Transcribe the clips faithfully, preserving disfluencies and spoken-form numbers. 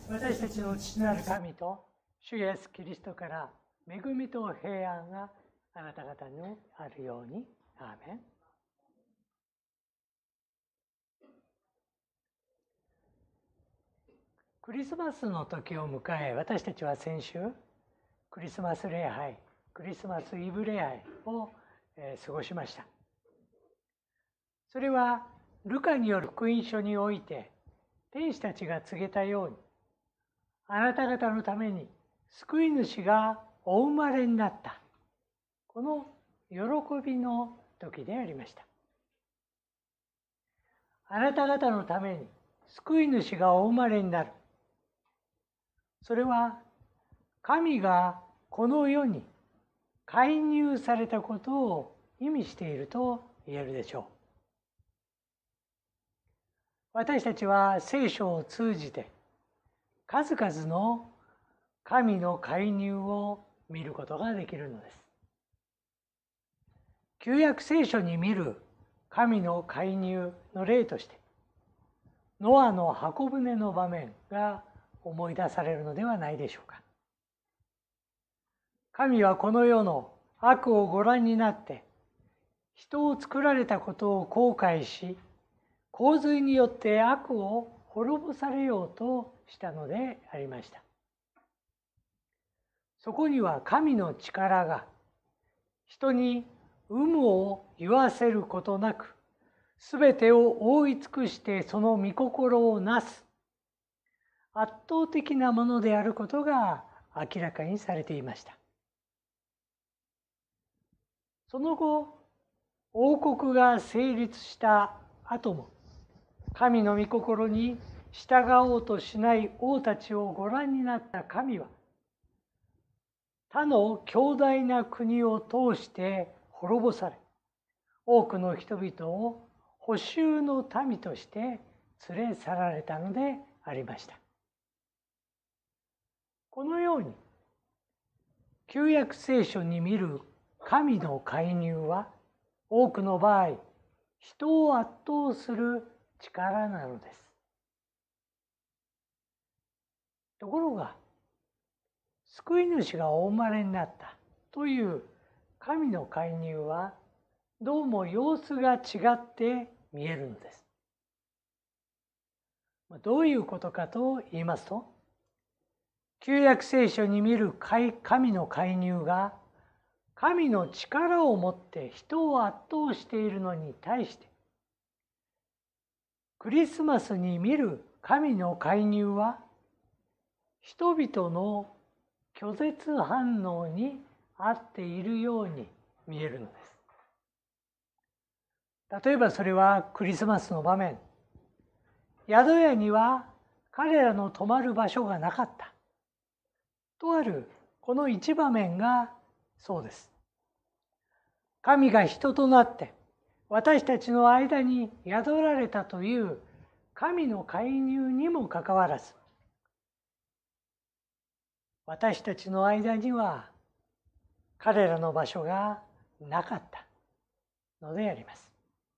私たちの父なる神と主イエスキリストから恵みと平安があなた方にあるように。アーメン。クリスマスの時を迎え、私たちは先週クリスマス礼拝、クリスマスイブ礼拝を、えー、過ごしました。それはルカによる福音書において天使たちが告げたように、あなた方のために救い主がお生まれになった、この喜びの時でありました。あなた方のために救い主がお生まれになる。それは神がこの世に介入されたことを意味していると言えるでしょう。私たちは聖書を通じて数々の神の介入を見ることができるのです。旧約聖書に見る神の介入の例として、ノアの箱舟の場面が思い出されるのではないでしょうか。神はこの世の悪をご覧になって、人を作られたことを後悔し、洪水によって悪を滅ぼされようとしたのでありました。そこには神の力が人に有無を言わせることなく、すべてを覆い尽くしてその御心をなす圧倒的なものであることが明らかにされていました。その後、王国が成立した後も、神の御心に従おうとしない王たちをご覧になった神は、他の強大な国を通して滅ぼされ、多くの人々を捕囚の民として連れ去られたのでありました。このように、旧約聖書に見る神の介入は、多くの場合、人を圧倒する力なのです。ところが、救い主がお生まれになったという神の介入は、どうも様子が違って見えるのです。どういうことかと言いますと、旧約聖書に見る神の介入が、神の力をもって人を圧倒しているのに対して、クリスマスに見る神の介入は、人々の拒絶反応にあっているように見えるのです。例えばそれはクリスマスの場面。宿屋には彼らの泊まる場所がなかった。とあるこの一場面がそうです。神が人となって私たちの間に宿られたという神の介入にもかかわらず、私たちの間には彼らの場所がなかったのであります。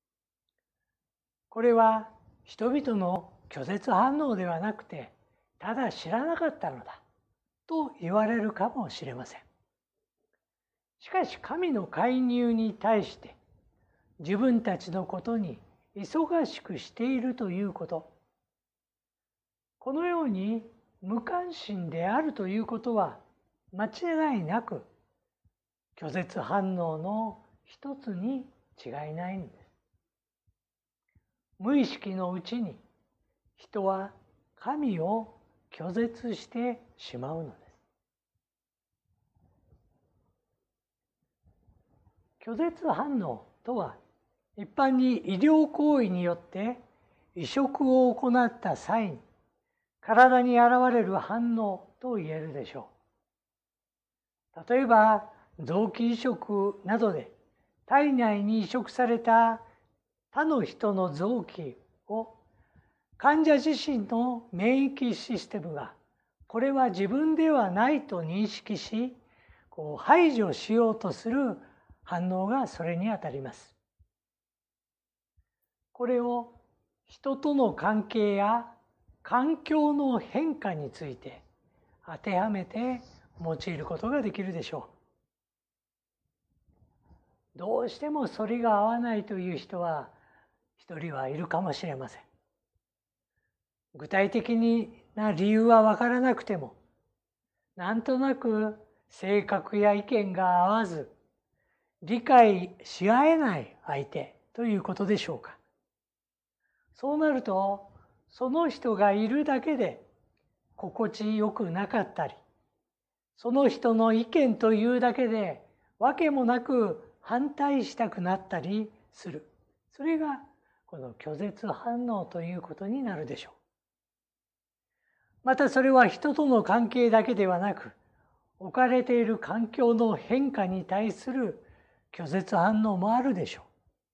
これは人々の拒絶反応ではなくて、ただ知らなかったのだと言われるかもしれません。しかし神の介入に対して自分たちのことに忙しくしているということ、このように無関心であるということは間違いなく拒絶反応の一つに違いないんです。無意識のうちに人は神を拒絶してしまうのです。拒絶反応とは、一般に医療行為によって移植を行った際に体に現れる反応と言えるでしょう。例えば臓器移植などで体内に移植された他の人の臓器を患者自身の免疫システムがこれは自分ではないと認識し、こう排除しようとする反応がそれにあたります。これを人との関係や環境の変化について当てはめて用いることができるでしょう。どうしてもそれが合わないという人は一人はいるかもしれません。具体的な理由は分からなくても、なんとなく性格や意見が合わず、理解し合えない相手ということでしょうか。そうなると、その人がいるだけで心地よくなかったり、その人の意見というだけで訳もなく反対したくなったりする。それがこの拒絶反応ということになるでしょう。またそれは人との関係だけではなく、置かれている環境の変化に対する拒絶反応もあるでしょ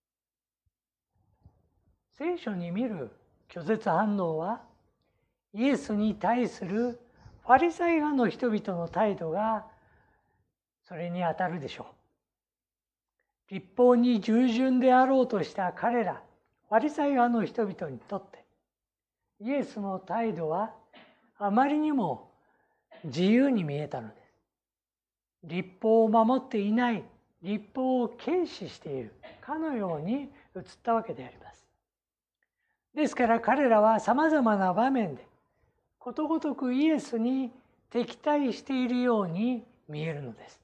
う。聖書に見る拒絶反応は、イエスに対するファリサイ派の人々の態度がそれにあたるでしょう。律法に従順であろうとした彼らファリサイ派の人々にとって、イエスの態度はあまりにも自由に見えたのです。律法を守っていない、律法を軽視しているかのように映ったわけであります。ですから彼らはさまざまな場面でことごとくイエスに敵対しているように見えるのです。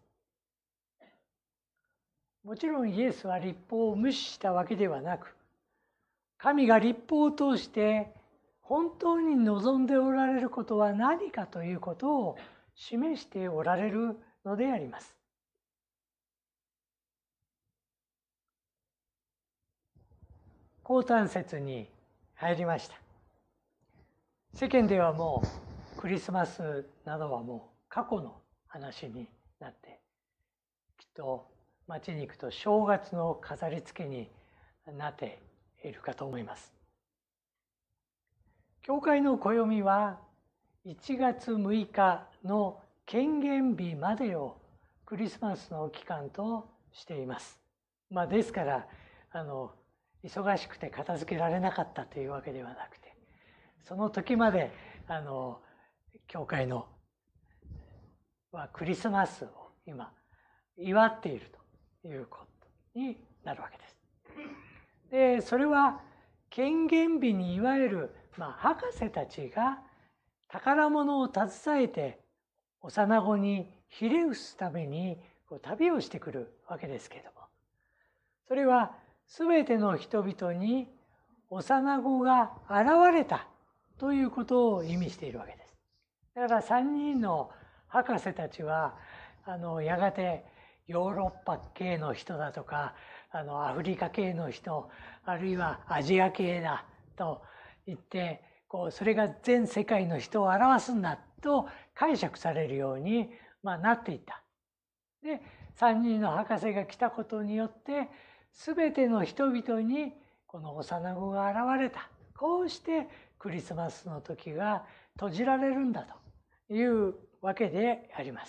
もちろんイエスは律法を無視したわけではなく、神が律法を通して本当に望んでおられることは何かということを示しておられるのであります。降誕節に入りました。世間ではもうクリスマスなどはもう過去の話になって、きっと街に行くと正月の飾り付けになっているかと思います。教会の暦はいちがつむいかの権限日までをクリスマスの期間としています。まあ、ですからあの忙しくて片付けられなかったというわけではなくて、その時まであの教会のはクリスマスを今祝っているということになるわけです。で、それは権限日にいわゆる、まあ、博士たちが宝物を携えて幼子にひれ伏すためにこう旅をしてくるわけですけれども、それは全ての人々に幼子が現れたということを意味しているわけです。だからさんにんの博士たちはあのやがてヨーロッパ系の人だとか、あのアフリカ系の人、あるいはアジア系だと言って、こうそれが全世界の人を表すんだと解釈されるように、まあ、なっていった。で、さんにんの博士が来たことによって全ての人々にこの幼子が現れた。こうしてクリスマスの時が閉じられるんだというわけであります。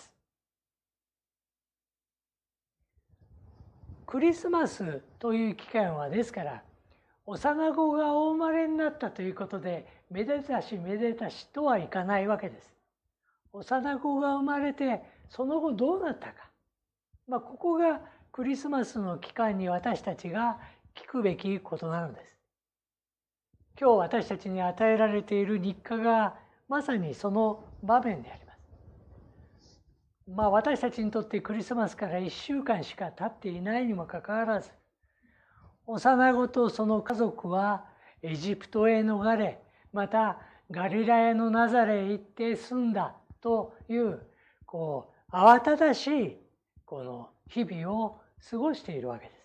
クリスマスという期間はですから、幼子がお生まれになったということでめでたしめでたしとはいかないわけです。幼子が生まれてその後どうなったか、まあ、ここがクリスマスの期間に私たちが聞くべきことなのです。今日私たちに与えられている日課がまさにその場面であります。まあ、私たちにとってクリスマスからいっしゅうかんしか経っていないにもかかわらず、幼子とその家族はエジプトへ逃れ、またガリラヤのナザレへ行って住んだという、こう慌ただしいこの日々を過ごしているわけです。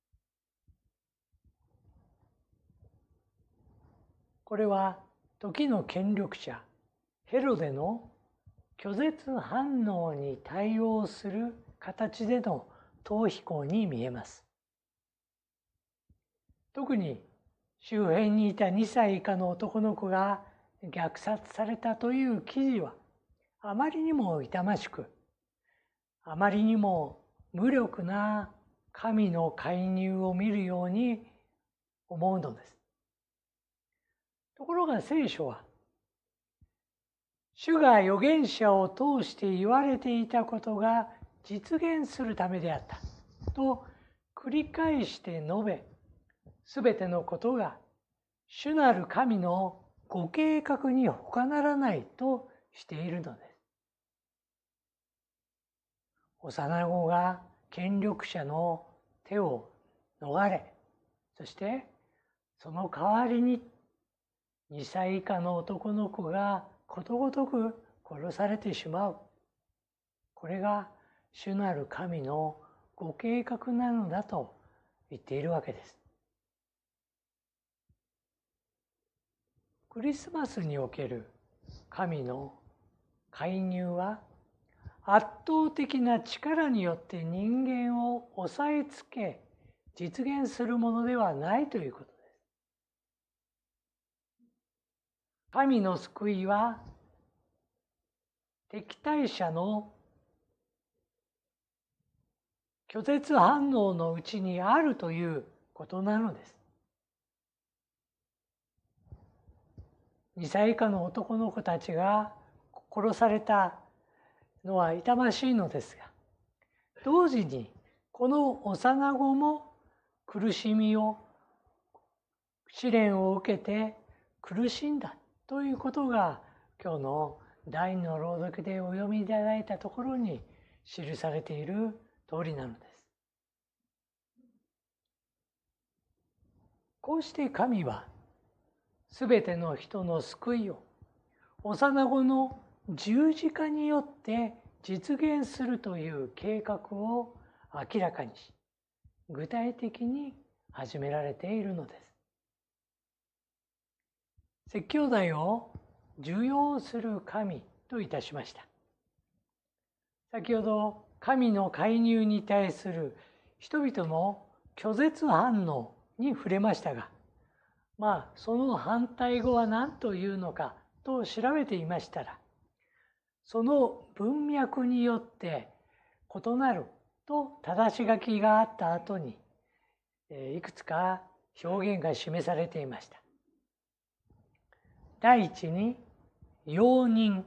これは時の権力者ヘロデの拒絶反応に対応する形での逃避行に見えます。特に周辺にいたにさい以下の男の子が虐殺されたという記事はあまりにも痛ましく、あまりにも無力な神の介入を見るように思うのです。ところが聖書は主が預言者を通して言われていたことが実現するためであったと繰り返して述べ、すべてのことが主なる神のご計画に他ならないとしているのです。幼子が権力者の手を逃れ、そしてその代わりににさい以下の男の子がことごとく殺されてしまう。これが主なる神のご計画なのだと言っているわけです。クリスマスにおける神の介入は圧倒的な力によって人間を押さえつけ実現するものではないということです。神の救いは敵対者の拒絶反応のうちにあるということなのです。にさい以下の男の子たちが殺されたのは痛ましいのですが、同時にこの幼子も苦しみを、試練を受けて苦しんだということが今日の第二の朗読でお読みいただいたところに記されている通りなのです。こうして神はすべての人の救いを幼子の十字架によって実現するという計画を明らかにし、具体的に始められているのです。説教題を受容する神といたしました。先ほど神の介入に対する人々の拒絶反応に触れましたが、まあその反対語は何というのかと調べていましたら、その文脈によって異なると正し書きがあった後にいくつか表現が示されていました。第一に容認。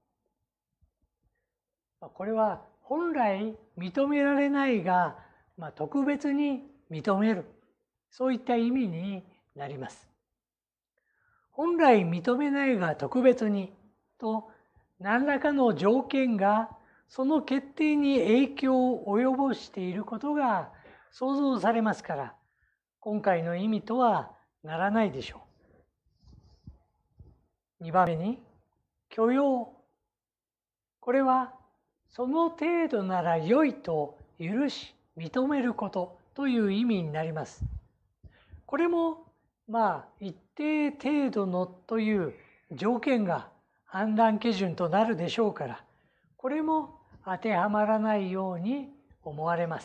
これは本来認められないが、まあ、特別に認める、そういった意味になります。本来認めないが特別にと何らかの条件がその決定に影響を及ぼしていることが想像されますから、今回の意味とはならないでしょう。にばんめに許容。これはその程度なら良いと許し認めることという意味になります。これもまあ一定程度のという条件が判断基準となるでしょうから、これも当てはまらないように思われます。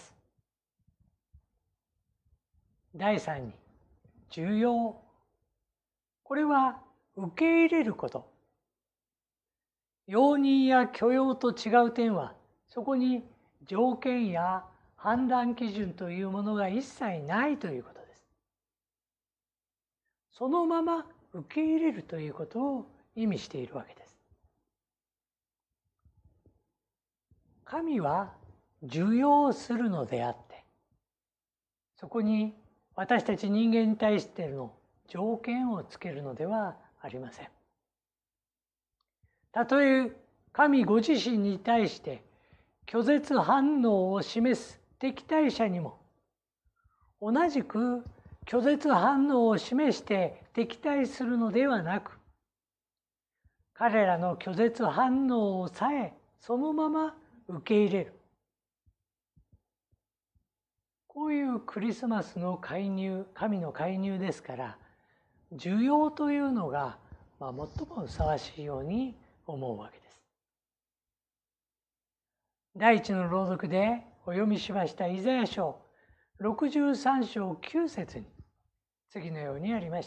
第三に受容。これは受け入れること。容認や許容と違う点は、そこに条件や判断基準というものが一切ないということです。そのまま受け入れるということを意味しているわけです。神は受容するのであって、そこに私たち人間に対しての条件をつけるのではありません。たとえ神ご自身に対して拒絶反応を示す敵対者にも、同じく拒絶反応を示して敵対するのではなく、彼らの拒絶反応をさえそのまま受け入れる。こういうクリスマスの介入、神の介入ですから、受容というのが、まあ、最もふさわしいように思うわけです。第一の朗読でお読みしましたイザヤ書ろくじゅうさん章きゅう節に次のようにありました。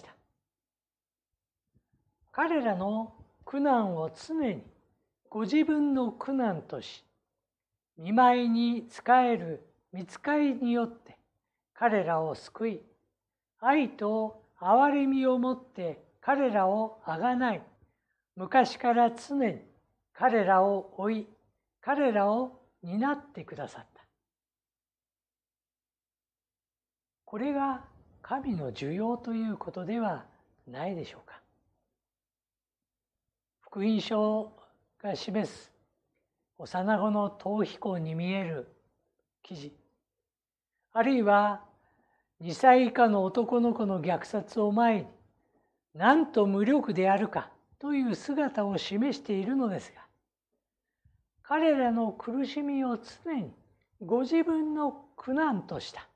彼らの苦難を常にご自分の苦難とし、見舞いに仕える御使いによって彼らを救い、愛と憐れみをもって彼らをあがない、 昔から常に彼らを追い、彼らを担ってくださった。これが神の需要ということではないでしょうか。福音書が示す幼子の逃避行に見える記事、あるいはにさい以下の男の子の虐殺を前になんと無力であるかという姿を示しているのですが、彼らの苦しみを常にご自分の苦難とした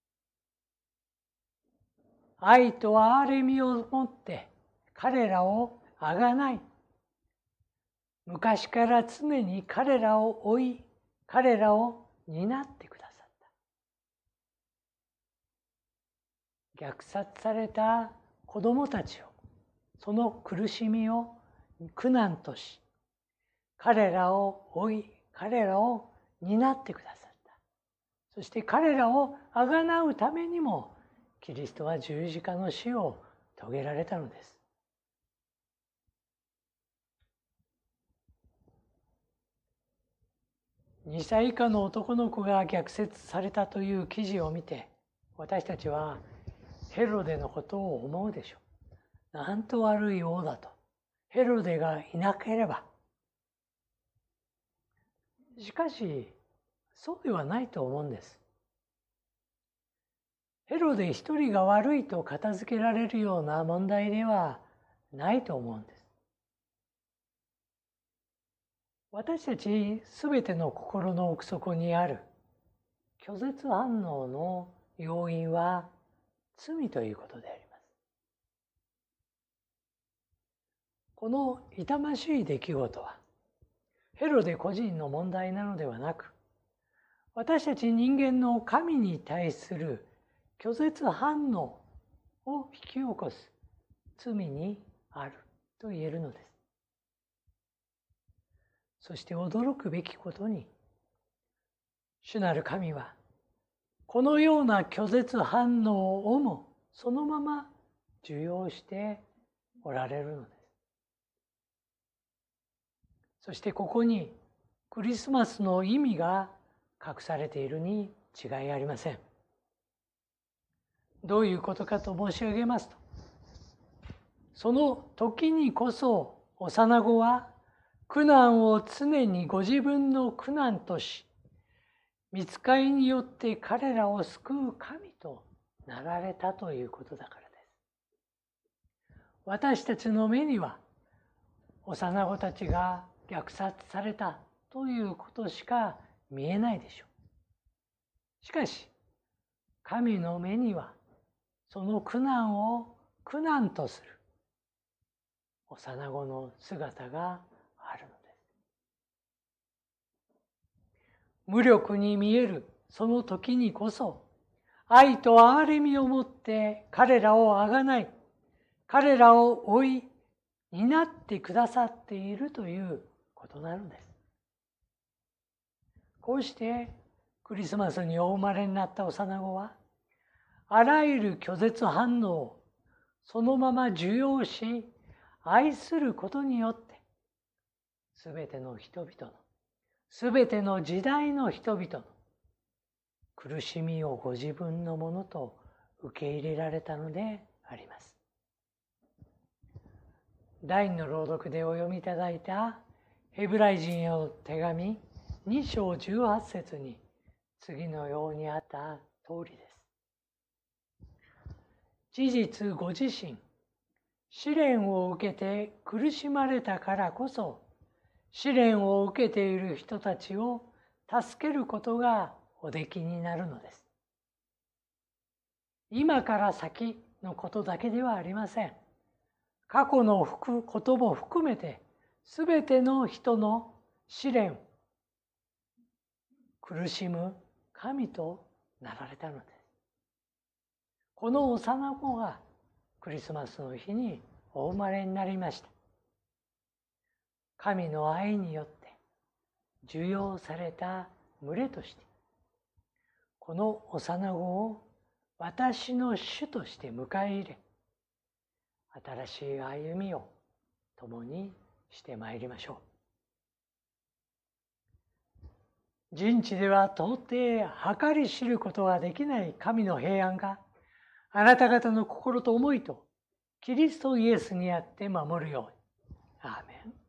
愛と憐れみをもって彼らをあがない、昔から常に彼らを追い、彼らを担ってくださった。虐殺された子供たちを、その苦しみを苦難とし、彼らを追い、彼らを担ってくださった。そして彼らをあがなうためにも、キリストは十字架の死を遂げられたのです。にさい以下の男の子が虐殺されたという記事を見て、私たちはヘロデのことを思うでしょう。なんと悪い王だと。ヘロデがいなければ。しかし、そうではないと思うんです。ヘロデ一人が悪いと片付けられるような問題ではないと思うんです。私たちすべての心の奥底にある拒絶反応の要因は罪ということであります。この痛ましい出来事はヘロデ個人の問題なのではなく、私たち人間の神に対する拒絶反応を引き起こす罪にあると言えるのです。そして驚くべきことに、主なる神はこのような拒絶反応をもそのまま受容しておられるのです。そしてここにクリスマスの意味が隠されているに違いありません。どういうことかと申し上げますと、その時にこそ幼子は苦難を常にご自分の苦難とし、御使いによって彼らを救う神となられたということだからです。私たちの目には幼子たちが虐殺されたということしか見えないでしょう。しかし、神の目にはその苦難を苦難とする幼子の姿があるのです。無力に見えるその時にこそ、愛と憐れみをもって彼らをあがない、彼らを追い、担ってくださっているということなのです。こうしてクリスマスにお生まれになった幼子は、あらゆる拒絶反応をそのまま受容し、愛することによって、すべての人々の、すべての時代の人々の苦しみをご自分のものと受け入れられたのであります。第二の朗読でお読みいただいたヘブライ人への手紙に章じゅうはち節に次のようにあった通りです。事実ご自身、試練を受けて苦しまれたからこそ、試練を受けている人たちを助けることがおできになるのです。今から先のことだけではありません。過去のことも含めて、すべての人の試練、苦しむ神となられたのです。この幼子がクリスマスの日にお生まれになりました。神の愛によって受容された群れとして、この幼子を私の主として迎え入れ、新しい歩みを共にしてまいりましょう。人知では到底計り知ることができない神の平安があなた方の心と思いとキリストイエスにあって守るように。アーメン。